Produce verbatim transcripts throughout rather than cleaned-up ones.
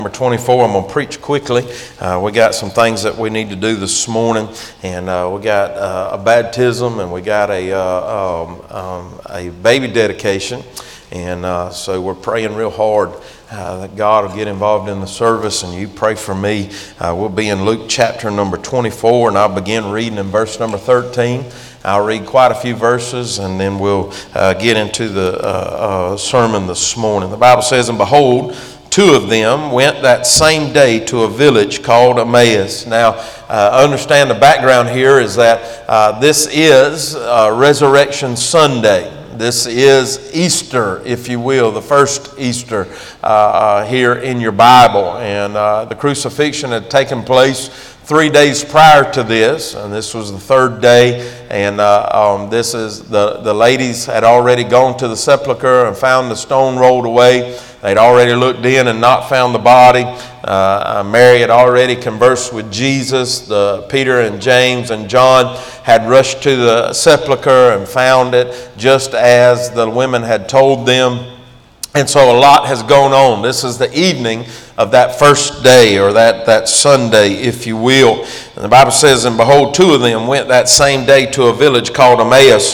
Number twenty-four, I'm going to preach quickly. Uh, we got some things that we need to do this morning, and uh, we got uh, a baptism, and we got a uh, um, um, a baby dedication, and uh, so we're praying real hard uh, that God will get involved in the service, and you pray for me. Uh, we'll be in Luke chapter number twenty-four, and I'll begin reading in verse number thirteen. I'll read quite a few verses, and then we'll uh, get into the uh, uh, sermon this morning. The Bible says, "And behold, two of them went that same day to a village called Emmaus." Now, uh, understand the background here is that uh, this is uh, Resurrection Sunday. This is Easter, if you will, the first Easter uh, uh, here in your Bible. And uh, the crucifixion had taken place three days prior to this, and this was the third day. And uh, um, this is the, the ladies had already gone to the sepulcher and found the stone rolled away. They'd already looked in and not found the body. Uh, Mary had already conversed with Jesus. The, Peter and James and John had rushed to the sepulcher and found it just as the women had told them. And so a lot has gone on. This is the evening of that first day, or that, that Sunday, if you will. And the Bible says, "And behold, two of them went that same day to a village called Emmaus,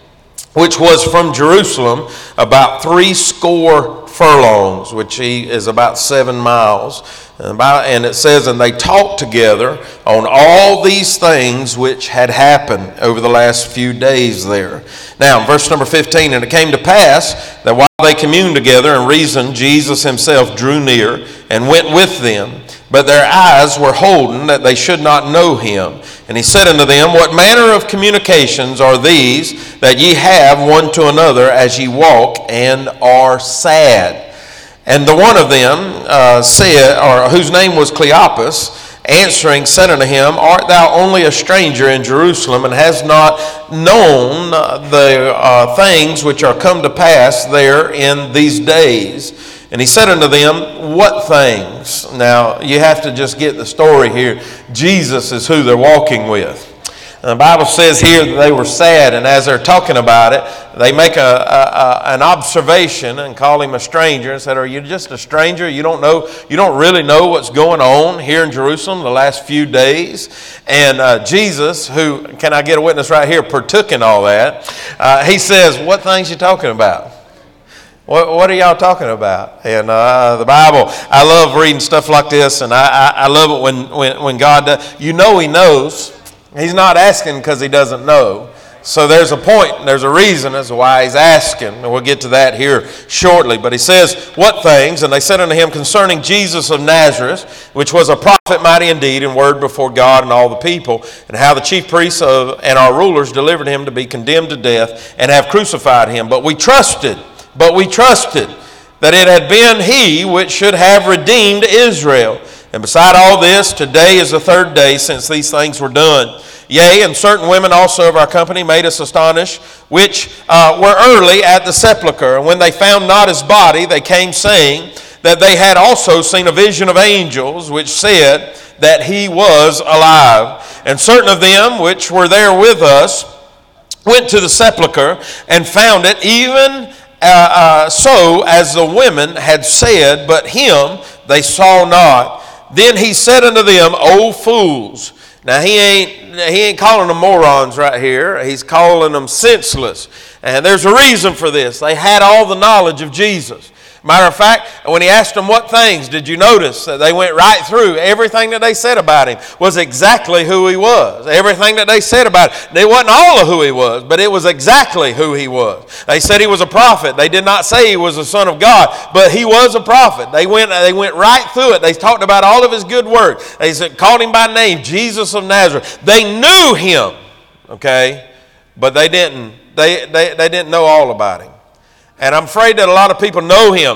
which was from Jerusalem about three score furlongs," which is about seven miles. And it says, "And they talked together on all these things which had happened over the last few days there." Now, verse number fifteen, "And it came to pass that while they communed together and reasoned, Jesus himself drew near and went with them. But their eyes were holden that they should not know him. And he said unto them, What manner of communications are these that ye have one to another as ye walk and are sad? And the one of them uh, said, or whose name was Cleopas, answering said unto him, Art thou only a stranger in Jerusalem, and hast not known the uh, things which are come to pass there in these days? And he said unto them, What things?" Now, you have to just get the story here. Jesus is who they're walking with. And the Bible says here that they were sad, and as they're talking about it, they make a, a, a, an observation and call him a stranger and said, "Are you just a stranger? You don't know, you don't really know what's going on here in Jerusalem the last few days?" And uh, Jesus, who, can I get a witness right here, partook in all that, uh, he says, "What things you talking about? What, what are y'all talking about?" And uh, the Bible, I love reading stuff like this, and I, I, I love it when, when, when God does. You know he knows. He's not asking because he doesn't know. So there's a point, there's a reason as to why he's asking, and we'll get to that here shortly. But he says, "What things?" And they said unto him, "Concerning Jesus of Nazareth, which was a prophet mighty indeed in word before God and all the people, and how the chief priests of, and our rulers delivered him to be condemned to death, and have crucified him. But we trusted, but we trusted that it had been he which should have redeemed Israel. And beside all this, today is the third day since these things were done. Yea, and certain women also of our company made us astonished, which uh, were early at the sepulchre. And when they found not his body, they came saying that they had also seen a vision of angels, which said that he was alive. And certain of them which were there with us went to the sepulchre and found it even uh, uh, so as the women had said, but him they saw not. Then he said unto them, O fools." Now he ain't he ain't calling them morons right here. He's calling them senseless. And there's a reason for this. They had all the knowledge of Jesus. Matter of fact, when he asked them what things, did you notice that they went right through everything that they said about him was exactly who he was. Everything that they said about him, it wasn't all of who he was, but it was exactly who he was. They said he was a prophet. They did not say he was the Son of God, but he was a prophet. They went, they went right through it. They talked about all of his good works. They said, called him by name, Jesus of Nazareth. They knew him, okay, but they didn't. They they they didn't know all about him. And I'm afraid that a lot of people know him,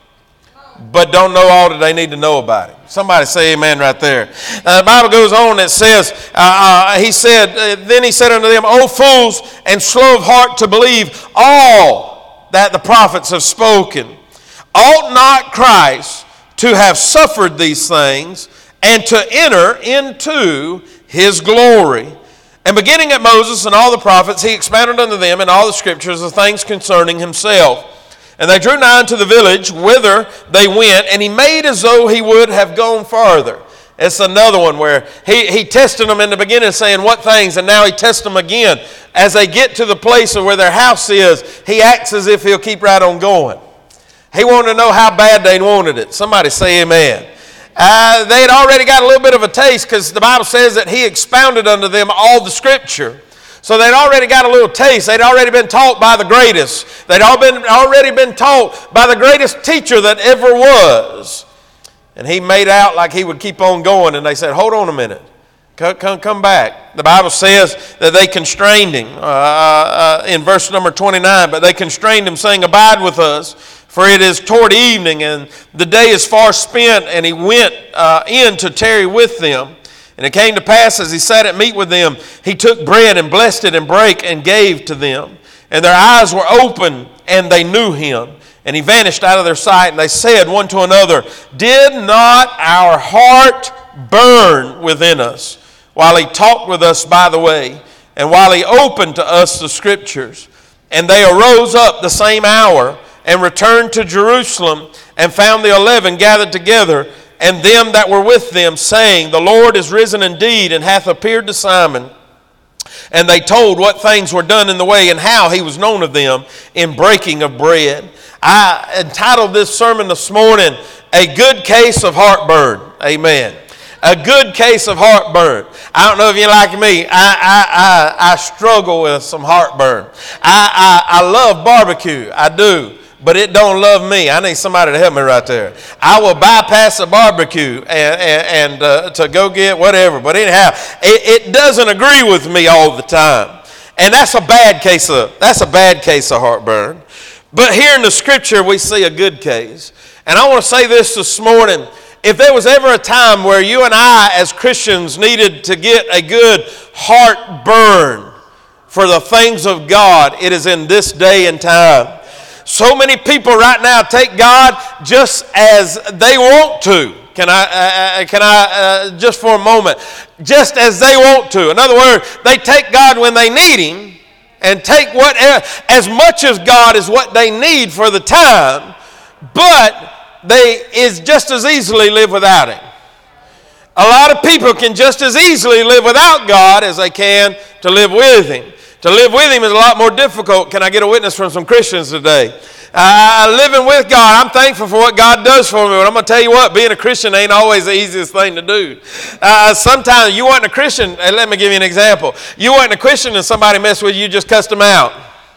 but don't know all that they need to know about him. Somebody say amen right there. Uh, the Bible goes on, it says, uh, uh, he said, uh, then he said unto them, O fools, and slow of heart to believe all that the prophets have spoken. Ought not Christ to have suffered these things and to enter into his glory? And beginning at Moses and all the prophets, he expounded unto them in all the scriptures the things concerning himself. And they drew nigh unto the village whither they went, and he made as though he would have gone farther. It's another one where he, he tested them in the beginning saying what things, and now he tests them again. As they get to the place of where their house is, he acts as if he'll keep right on going. He wanted to know how bad they wanted it. Somebody say amen. Uh, they had already got a little bit of a taste because the Bible says that he expounded unto them all the Scripture. So they'd already got a little taste. They'd already been taught by the greatest. They'd all been, already been taught by the greatest teacher that ever was. And he made out like he would keep on going. And they said, hold on a minute. Come, come, come back. The Bible says that they constrained him uh, uh, in verse number twenty-nine. But they constrained him, saying, abide with us, for it is toward evening, and the day is far spent. And he went uh, in to tarry with them. And it came to pass, as he sat at meat with them, he took bread and blessed it and brake and gave to them. And their eyes were open, and they knew him. And he vanished out of their sight. And they said one to another, did not our heart burn within us while he talked with us by the way, and while he opened to us the Scriptures? And they arose up the same hour and returned to Jerusalem, and found the eleven gathered together, and them that were with them, saying, the Lord is risen indeed, and hath appeared to Simon. And they told what things were done in the way, and how he was known of them in breaking of bread. I entitled this sermon this morning, A Good Case of Heartburn. Amen. A good case of heartburn. I don't know if you're like me. I I I, I struggle with some heartburn. I, I I love barbecue. I do. But it don't love me. I need somebody to help me right there. I will bypass the barbecue and, and, and uh, to go get whatever. But anyhow, it, it doesn't agree with me all the time. And that's a bad case of that's a bad case of heartburn. But here in the Scripture we see a good case. And I want to say this this morning. If there was ever a time where you and I as Christians needed to get a good heartburn for the things of God, it is in this day and time. So many people right now take God just as they want to. Can I, uh, can I uh, just for a moment, just as they want to. In other words, they take God when they need Him and take what, as much as God is what they need for the time, but they is just as easily live without Him. A lot of people can just as easily live without God as they can to live with Him. To live with Him is a lot more difficult. Can I get a witness from some Christians today? Uh, living with God, I'm thankful for what God does for me, but I'm going to tell you what, being a Christian ain't always the easiest thing to do. Uh, sometimes you weren't a Christian, and let me give you an example. You weren't a Christian and somebody messed with you, you just cussed them out.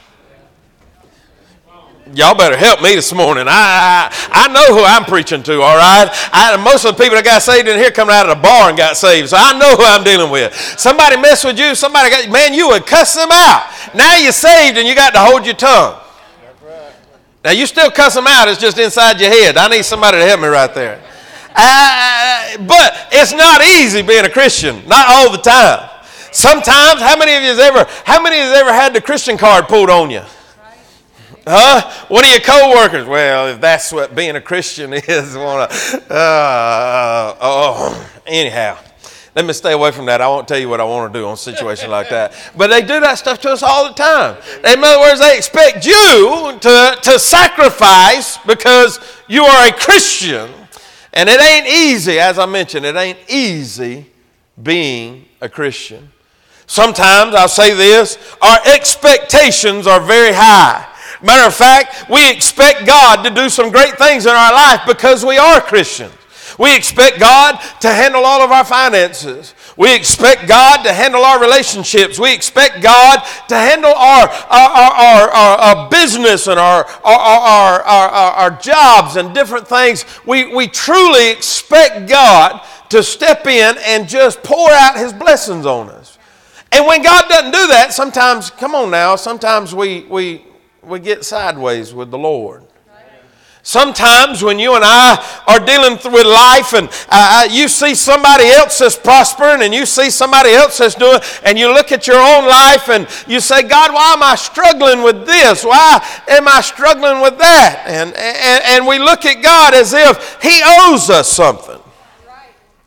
Y'all better help me this morning. I, I I know who I'm preaching to, all right? I, most of the people that got saved in here coming out of the bar and got saved, so I know who I'm dealing with. Somebody messed with you, somebody got, man, you would cuss them out. Now you're saved and you got to hold your tongue. Now you still cuss them out, it's just inside your head. I need somebody to help me right there. Uh, but it's not easy being a Christian, not all the time. Sometimes, how many of you has ever, how many of you has ever had the Christian card pulled on you? Huh? One of your co-workers, well, if that's what being a Christian is, wanna, uh, oh, anyhow, let me stay away from that. I won't tell you what I want to do on a situation like that. But they do that stuff to us all the time. In other words, they expect you to, to sacrifice because you are a Christian. And it ain't easy, as I mentioned, it ain't easy being a Christian. Sometimes, I'll say this, our expectations are very high. Matter of fact, we expect God to do some great things in our life because we are Christians. We expect God to handle all of our finances. We expect God to handle our relationships. We expect God to handle our, our, our, our, our business and our, our, our, our, our jobs and different things. We, we truly expect God to step in and just pour out His blessings on us. And when God doesn't do that, sometimes, come on now, sometimes we... we we get sideways with the Lord. Sometimes when you and I are dealing with life and uh, you see somebody else that's prospering and you see somebody else that's doing, and you look at your own life and you say, God, why am I struggling with this? Why am I struggling with that? And, and, and we look at God as if He owes us something.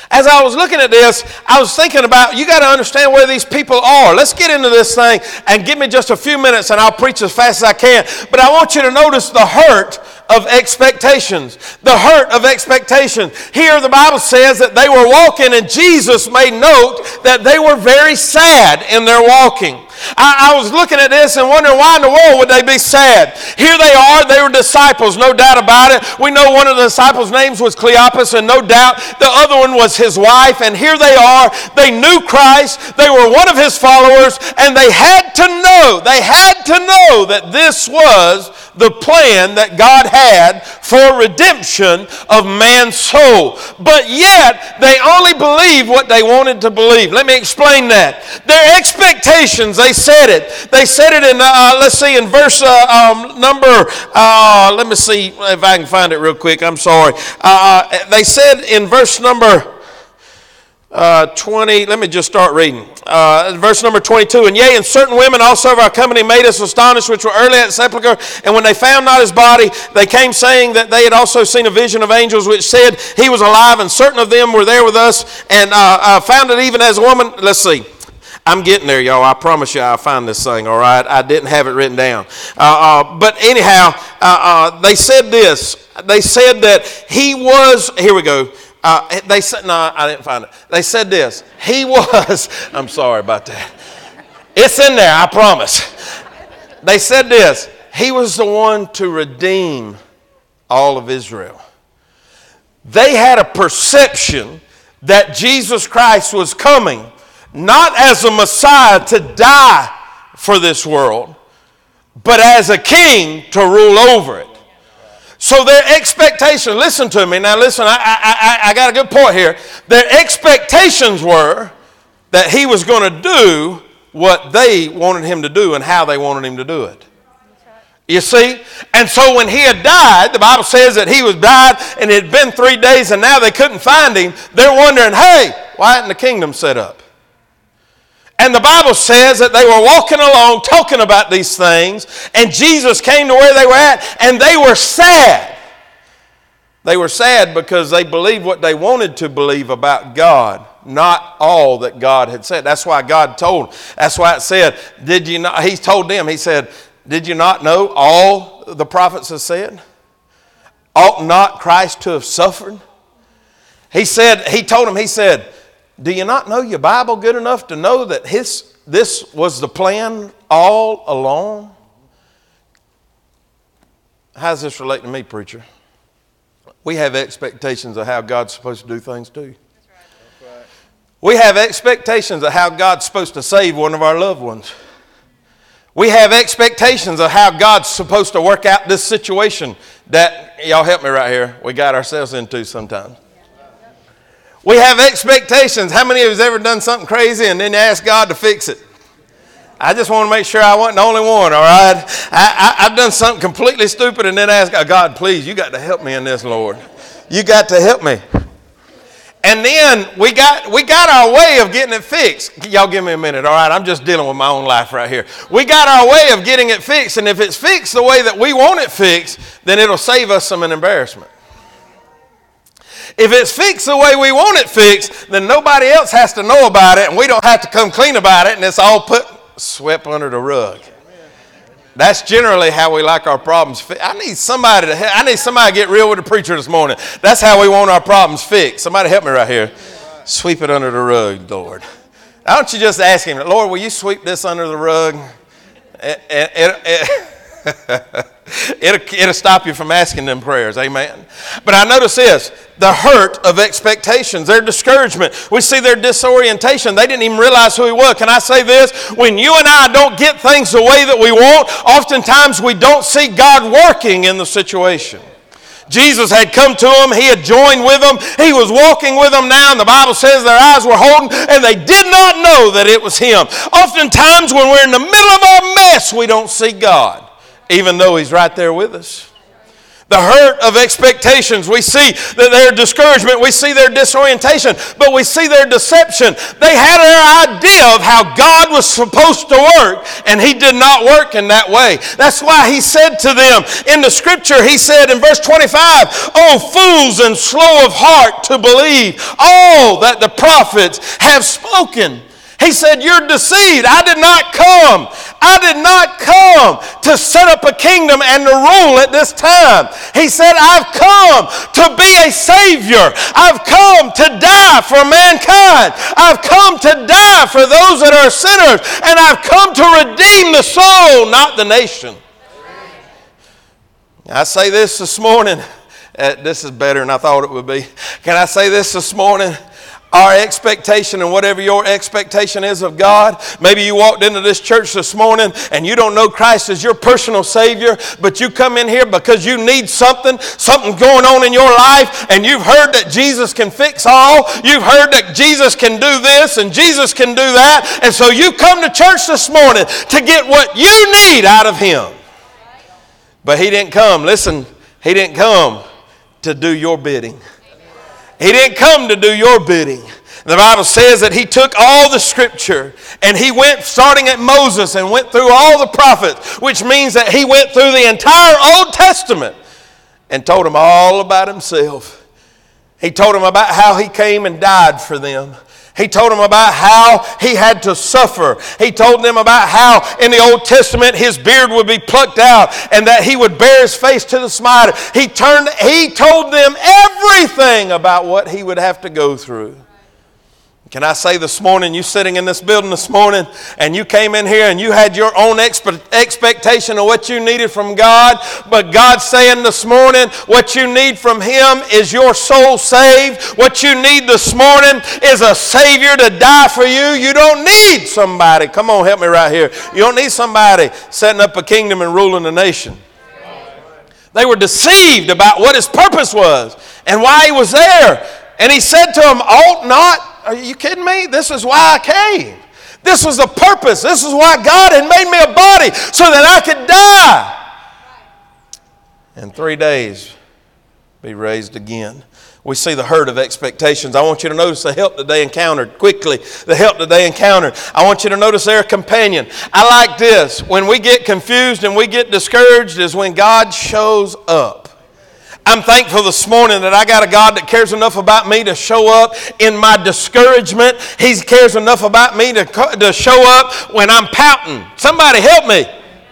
As I was looking at this, I was thinking about, you got to understand where these people are. Let's get into this thing and give me just a few minutes and I'll preach as fast as I can. But I want you to notice the hurt of expectations. The hurt of expectation. Here the Bible says that they were walking and Jesus made note that they were very sad in their walking. I, I was looking at this and wondering why in the world would they be sad? Here they are, they were disciples, no doubt about it. We know one of the disciples' names was Cleopas, and no doubt the other one was his wife. And here they are, they knew Christ, they were one of his followers, and they had to know, they had to know that this was the plan that God had for redemption of man's soul. But yet, they only believed what they wanted to believe. Let me explain that. Their expectations, they said it. They said it in, uh, let's see, in verse uh, um, number, uh, let me see if I can find it real quick. I'm sorry. Uh, they said in verse number Uh, twenty, let me just start reading. Uh, verse number twenty-two. And yea, and certain women also of our company made us astonished, which were early at the sepulchre. And when they found not his body, they came saying that they had also seen a vision of angels, which said he was alive. And certain of them were there with us, and uh, uh, found it even as a woman. Let's see. I'm getting there, y'all. I promise you I'll find this thing, all right? I didn't have it written down. Uh, uh, but anyhow, uh, uh, they said this. They said that he was, here we go. Uh, they said, no, I didn't find it. They said this. He was, I'm sorry about that. It's in there, I promise. They said this. He was the one to redeem all of Israel. They had a perception that Jesus Christ was coming, not as a Messiah to die for this world, but as a king to rule over it. So their expectation, listen to me, now listen, I, I, I, I got a good point here. Their expectations were that he was going to do what they wanted him to do and how they wanted him to do it. You see? And so when he had died, the Bible says that he was died and it had been three days and now they couldn't find him. They're wondering, hey, why isn't the kingdom set up? And the Bible says that they were walking along talking about these things, and Jesus came to where they were at, and they were sad. They were sad because they believed what they wanted to believe about God, not all that God had said. That's why God told, that's why it said, did you not, he told them, he said, did you not know all the prophets have said? Ought not Christ to have suffered? He said, he told them, he said, do you not know your Bible good enough to know that his, this was the plan all along? How does this relate to me, preacher? We have expectations of how God's supposed to do things too. That's right. That's right. We have expectations of how God's supposed to save one of our loved ones. We have expectations of how God's supposed to work out this situation that, y'all help me right here, we got ourselves into sometimes. We have expectations. How many of you have ever done something crazy and then asked God to fix it? I just want to make sure I wasn't the only one, all right? I, I, I've done something completely stupid and then asked God, God, please, you got to help me in this, Lord. You got to help me. And then we got we got our way of getting it fixed. Y'all give me a minute, all right? I'm just dealing with my own life right here. We got our way of getting it fixed, and if it's fixed the way that we want it fixed, then it'll save us some embarrassment. If it's fixed the way we want it fixed, then nobody else has to know about it, and we don't have to come clean about it, and it's all put swept under the rug. That's generally how we like our problems fixed. I need somebody to help. I need somebody to get real with the preacher this morning. That's how we want our problems fixed. Somebody help me right here. Sweep it under the rug, Lord. Why don't you just ask him, Lord, will you sweep this under the rug? It, it, it, it, it'll, it'll stop you from asking them prayers. Amen. But I notice this. The hurt of expectations, their discouragement. We see their disorientation. They didn't even realize who he was. Can I say this? When you and I don't get things the way that we want, oftentimes we don't see God working in the situation. Jesus had come to them. He had joined with them. He was walking with them now, and the Bible says their eyes were holding, and they did not know that it was him. Oftentimes when we're in the middle of our mess, we don't see God, even though he's right there with us. The hurt of expectations. We see that their discouragement. We see their disorientation. But we see their deception. They had their idea of how God was supposed to work, and He did not work in that way. That's why He said to them in the Scripture, He said in verse twenty-five, "O fools and slow of heart to believe all that the prophets have spoken." He said, "You're deceived. I did not come. I did not come to set up a kingdom and to rule at this time." He said, "I've come to be a Savior. I've come to die for mankind. I've come to die for those that are sinners. And I've come to redeem the soul, not the nation." I say this this morning. Uh, this is better than I thought it would be. Can I say this this morning? Our expectation, and whatever your expectation is of God, maybe you walked into this church this morning and you don't know Christ as your personal Savior, but you come in here because you need something, something going on in your life, and you've heard that Jesus can fix all. You've heard that Jesus can do this and Jesus can do that, and so you come to church this morning to get what you need out of Him. But He didn't come, listen, He didn't come to do your bidding. He didn't come to do your bidding. The Bible says that He took all the Scripture and He went, starting at Moses, and went through all the prophets, which means that He went through the entire Old Testament and told them all about Himself. He told them about how He came and died for them. He told them about how He had to suffer. He told them about how in the Old Testament His beard would be plucked out and that He would bear His face to the smiter. He turned, He told them everything about what He would have to go through. Can I say this morning, you sitting in this building this morning, and you came in here and you had your own expe- expectation of what you needed from God, but God's saying this morning, what you need from Him is your soul saved. What you need this morning is a Savior to die for you. You don't need somebody, come on, help me right here. You don't need somebody setting up a kingdom and ruling a nation. They were deceived about what His purpose was and why He was there. And He said to them, "Ought not." Are you kidding me? This is why I came. This was the purpose. This is why God had made me a body, so that I could die. In three days, be raised again. We see the hurt of expectations. I want you to notice the help that they encountered. Quickly, the help that they encountered. I want you to notice their companion. I like this. When we get confused and we get discouraged is when God shows up. I'm thankful this morning that I got a God that cares enough about me to show up in my discouragement. He cares enough about me to, to show up when I'm pouting. Somebody help me.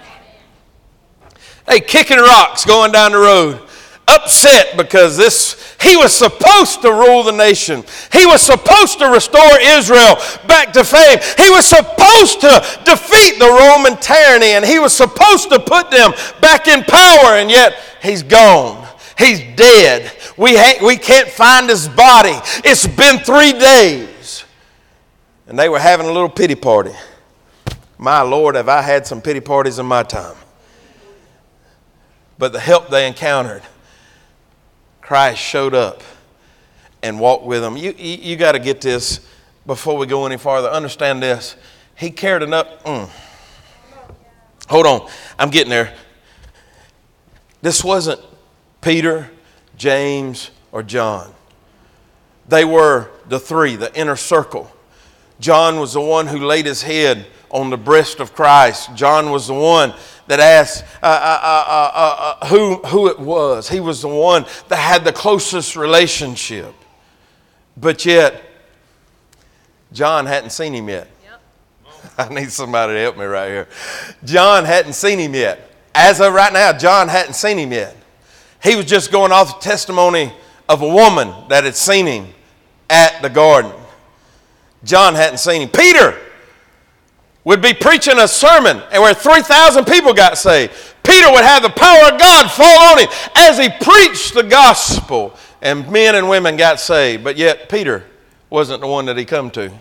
Hey, kicking rocks going down the road. Upset because this, he was supposed to rule the nation. He was supposed to restore Israel back to fame. He was supposed to defeat the Roman tyranny, and he was supposed to put them back in power, and yet he's gone. He's dead. We, ha- we can't find his body. It's been three days. And they were having a little pity party. My Lord, have I had some pity parties in my time. But the help they encountered, Christ showed up and walked with them. You, you, you got to get this before we go any farther. Understand this. He cared enough. Mm. Hold on. I'm getting there. This wasn't Peter, James, or John. They were the three, the inner circle. John was the one who laid his head on the breast of Christ. John was the one that asked uh, uh, uh, uh, uh, who, who it was. He was the one that had the closest relationship. But yet, John hadn't seen him yet. Yep. I need somebody to help me right here. John hadn't seen him yet. As of right now, John hadn't seen him yet. He was just going off the testimony of a woman that had seen him at the garden. John hadn't seen him. Peter would be preaching a sermon and where three thousand people got saved. Peter would have the power of God fall on him as he preached the gospel, and men and women got saved. But yet Peter wasn't the one that he come to.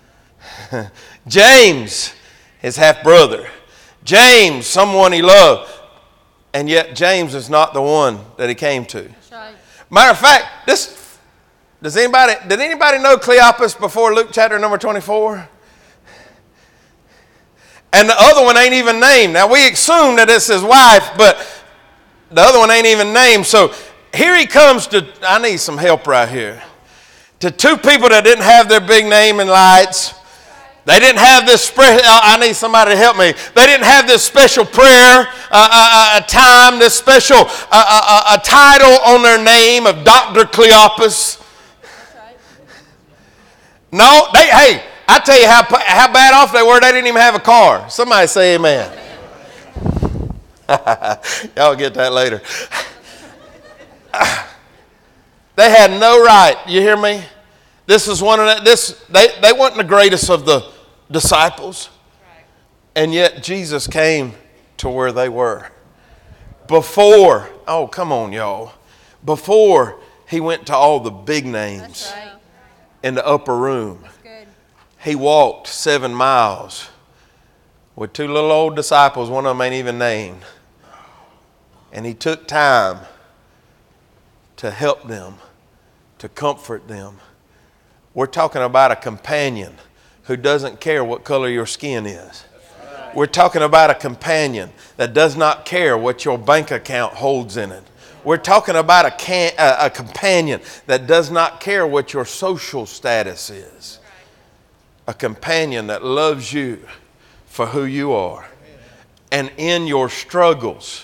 James, his half-brother. James, someone he loved. And yet James is not the one that he came to. That's right. Matter of fact, this does anybody did anybody know Cleopas before Luke chapter number twenty-four? And the other one ain't even named. Now we assume that it's his wife, but The other one ain't even named. So here he comes to, I need some help right here. To two people that didn't have their big name in lights. They didn't have this, spe- I need somebody to help me. They didn't have this special prayer, uh, uh, a time, this special uh, uh, a title on their name of Doctor Cleopas. No, they, hey, I tell you how, how bad off they were, they didn't even have a car. Somebody say amen. Y'all get that later. They had no right, you hear me? This is one of the, this, they, they weren't the greatest of the disciples. And yet Jesus came to where they were. Before, oh, come on, y'all. Before he went to all the big names right. in the upper room, he walked seven miles with two little old disciples. One of them ain't even named. And he took time to help them, to comfort them. We're talking about a companion who doesn't care what color your skin is. We're talking about a companion that does not care what your bank account holds in it. We're talking about a, can, a, a companion that does not care what your social status is. A companion that loves you for who you are. And in your struggles,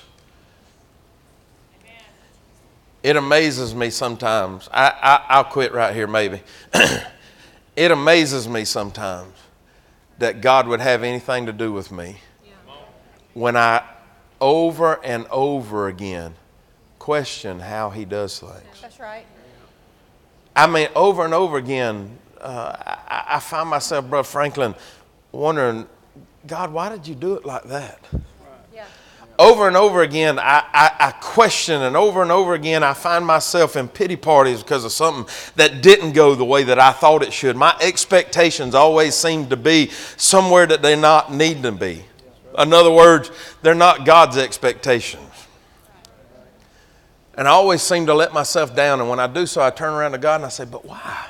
it amazes me sometimes. I, I, I'll quit right here maybe. It amazes me sometimes that God would have anything to do with me when I over and over again question how he does things. That's right. I mean, over and over again, uh, I, I find myself, Brother Franklin, wondering, God, why did you do it like that? Yeah. Over and over again, I, I, I question, and over and over again, I find myself in pity parties because of something that didn't go the way that I thought it should. My expectations always seem to be somewhere that they not need to be. In other words, they're not God's expectations. And I always seem to let myself down, and when I do so, I turn around to God and I say, but why?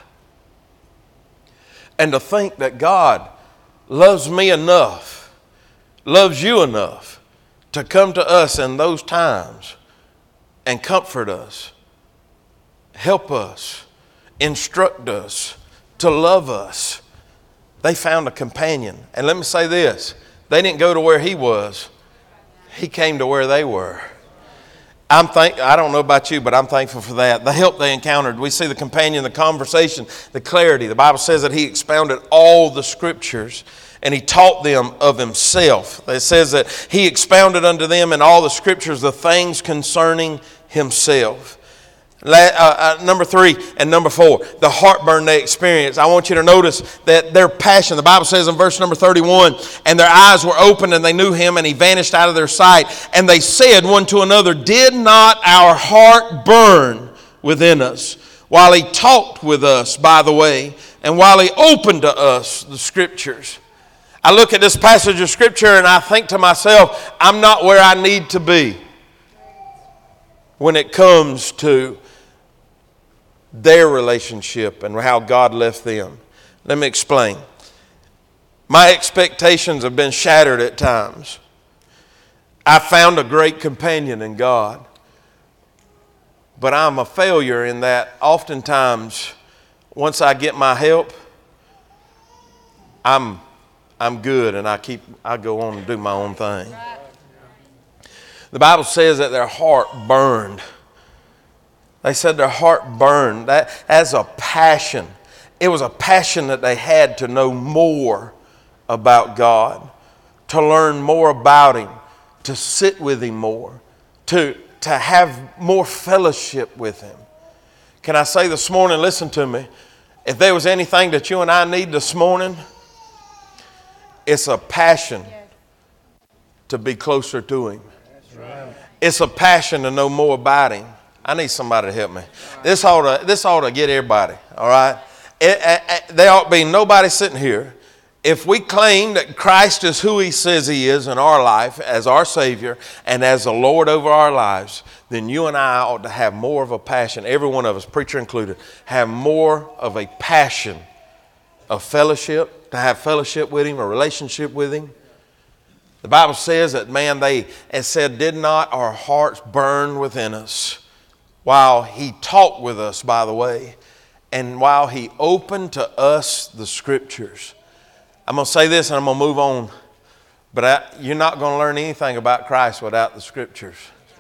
And to think that God loves me enough, loves you enough, to come to us in those times and comfort us, help us, instruct us, to love us. They found a companion. And let me say this, they didn't go to where he was. He came to where they were. I'm thank, I don't know about you, but I'm thankful for that. The help they encountered. We see the companion, the conversation, the clarity. The Bible says that he expounded all the scriptures and he taught them of himself. It says that he expounded unto them in all the scriptures the things concerning himself. Uh, uh, number three and number four, the heartburn they experienced. I want you to notice that their passion, the Bible says in verse number thirty-one, and their eyes were opened and they knew him and he vanished out of their sight. And they said one to another, did not our heart burn within us while he talked with us by the way and while he opened to us the scriptures? I look at this passage of scripture and I think to myself, I'm not where I need to be when it comes to their relationship and how God left them. Let me explain. My expectations have been shattered at times. I found a great companion in God, but I'm a failure in that oftentimes once I get my help, I'm I'm good and I keep I go on and do my own thing. The Bible says that their heart burned. They said their heart burned. That as a passion. It was a passion that they had to know more about God, to learn more about him, to sit with him more, to, to have more fellowship with him. Can I say this morning, listen to me, if there was anything that you and I need this morning, it's a passion to be closer to him. It's a passion to know more about him. I need somebody to help me. This ought to, this ought to get everybody, all right? It, it, it, there ought to be nobody sitting here. If we claim that Christ is who he says he is in our life as our Savior and as the Lord over our lives, then you and I ought to have more of a passion, every one of us, preacher included, have more of a passion of fellowship, to have fellowship with him, a relationship with him, The Bible says that, man, they, it said, did not our hearts burn within us while he talked with us, by the way, and while he opened to us the scriptures. I'm going to say this and I'm going to move on, but I, you're not going to learn anything about Christ without the scriptures.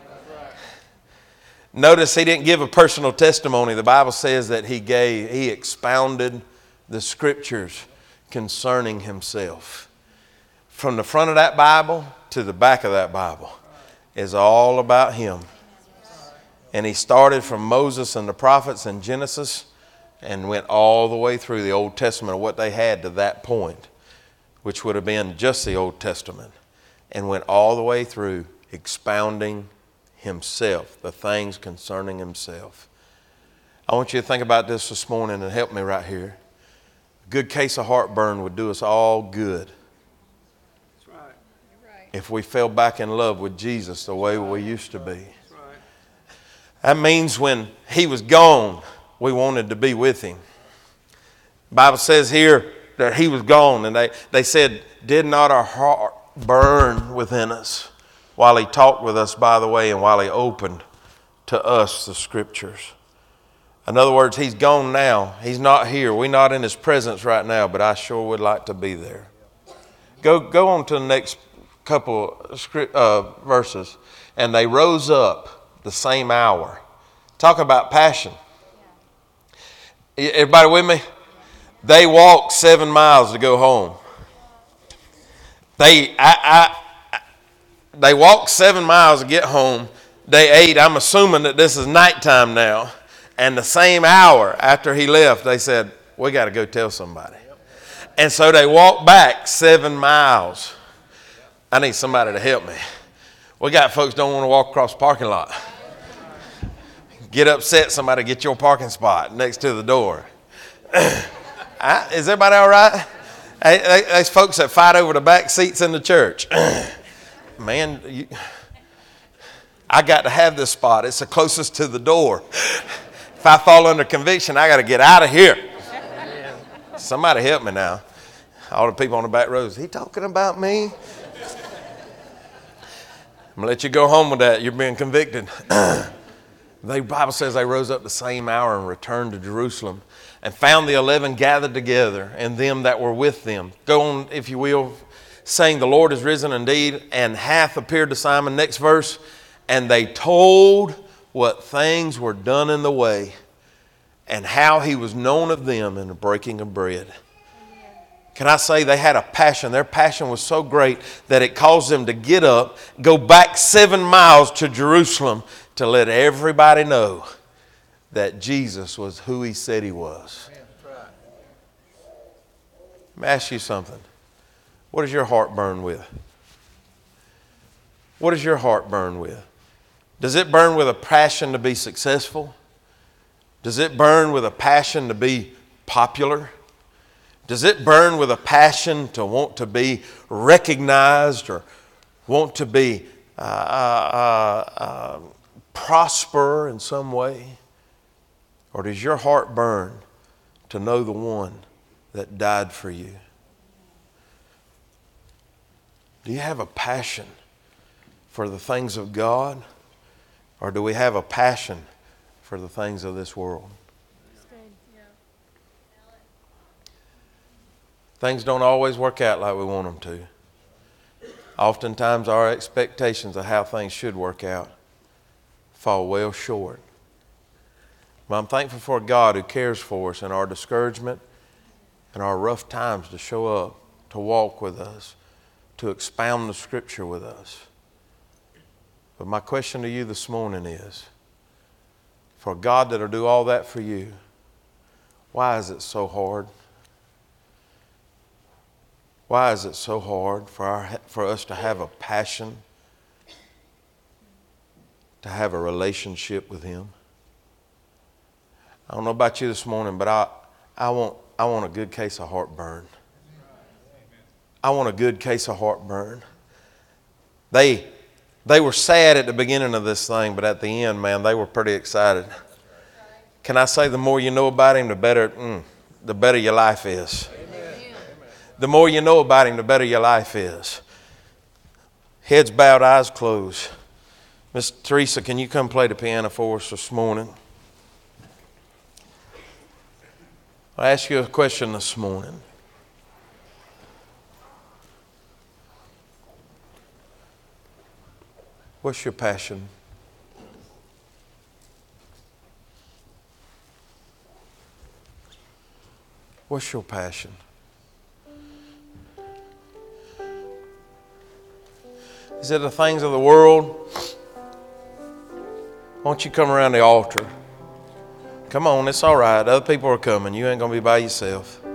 Notice he didn't give a personal testimony. The Bible says that he gave, he expounded the scriptures concerning himself. From the front of that Bible to the back of that Bible is all about him. And he started from Moses and the prophets in Genesis and went all the way through the Old Testament of what they had to that point, which would have been just the Old Testament, and went all the way through expounding himself, the things concerning himself. I want you to think about this this morning and help me right here. A good case of heartburn would do us all good. If we fell back in love with Jesus the way we used to be. That means when he was gone, we wanted to be with him. The Bible says here that he was gone, and they, they said, did not our heart burn within us while he talked with us, by the way, and while he opened to us the scriptures. In other words, he's gone now. He's not here. We're not in his presence right now, but I sure would like to be there. Go, go on to the next couple script, uh, verses. And they rose up the same hour. Talk about passion. Everybody with me? They walked seven miles to go home. They, I, I, they walked seven miles to get home. They ate. I'm assuming that this is nighttime now. And the same hour after he left, they said, we got to go tell somebody. And so they walked back seven miles. I need somebody to help me. We got folks don't want to walk across the parking lot. Get upset, somebody get your parking spot next to the door. I, is everybody all right? Hey, there's folks that fight over the back seats in the church. Man, you, I got to have this spot. It's the closest to the door. If I fall under conviction, I got to get out of here. Somebody help me now. All the people on the back rows, is he talking about me? I'm going to let you go home with that. You're being convicted. The Bible says they rose up the same hour and returned to Jerusalem and found the eleven gathered together and them that were with them. Go on, if you will, saying, the Lord is risen indeed and hath appeared to Simon. Next verse. And they told what things were done in the way and how he was known of them in the breaking of bread. Can I say they had a passion? Their passion was so great that it caused them to get up, go back seven miles to Jerusalem to let everybody know that Jesus was who he said he was. Let me ask you something. What does your heart burn with? What does your heart burn with? Does it burn with a passion to be successful? Does it burn with a passion to be popular? Does it burn with a passion to want to be recognized or want to be uh, uh, uh, prosper in some way? Or does your heart burn to know the one that died for you? Do you have a passion for the things of God? Or do we have a passion for the things of this world? Things don't always work out like we want them to. Oftentimes our expectations of how things should work out fall well short. But I'm thankful for a God who cares for us in our discouragement and our rough times to show up, to walk with us, to expound the scripture with us. But my question to you this morning is, for a God that'll do all that for you, why is it so hard? Why is it so hard for, our, for us to have a passion, to have a relationship with him? I don't know about you this morning, but I, I, want, I want a good case of heartburn. I want a good case of heartburn. They, they were sad at the beginning of this thing, but at the end, man, they were pretty excited. Can I say the more you know about him, the better, mm, the better your life is. The more you know about him, the better your life is. Heads bowed, eyes closed. Miss Teresa, can you come play the piano for us this morning? I'll ask you a question this morning. What's your passion? What's your passion? Is it the things of the world? Why don't you come around the altar? Come on, it's all right. Other people are coming. You ain't going to be by yourself.